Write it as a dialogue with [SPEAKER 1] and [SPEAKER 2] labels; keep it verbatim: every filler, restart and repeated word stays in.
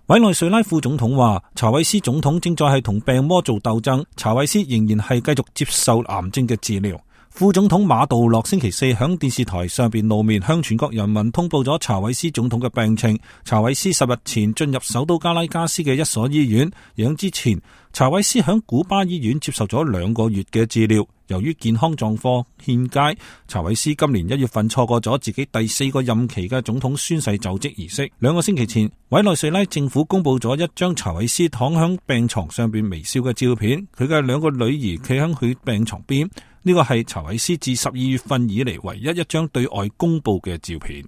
[SPEAKER 1] 委內瑞拉副總統話，查韋斯總統正在係同病魔做鬥爭，查韋斯仍然係繼續接受癌症嘅治療。副總統馬杜洛星期四響電視台上邊露面，向全國人民通報咗查韋斯總統嘅病情。查韋斯十日前進入首都加拉加斯嘅一所醫院，而響之前，查韋斯響古巴醫院接受咗兩個月嘅治療。由於健康狀況欠佳，查韋斯今年一月份錯過咗自己第四個任期嘅總統宣誓就職儀式。兩個星期前，委內瑞拉政府公布咗一張查韋斯躺響病床上邊微笑嘅照片，佢嘅兩個女兒企響佢病床邊。呢個係查韋斯自十二月份以嚟唯一一張對外公布嘅照片。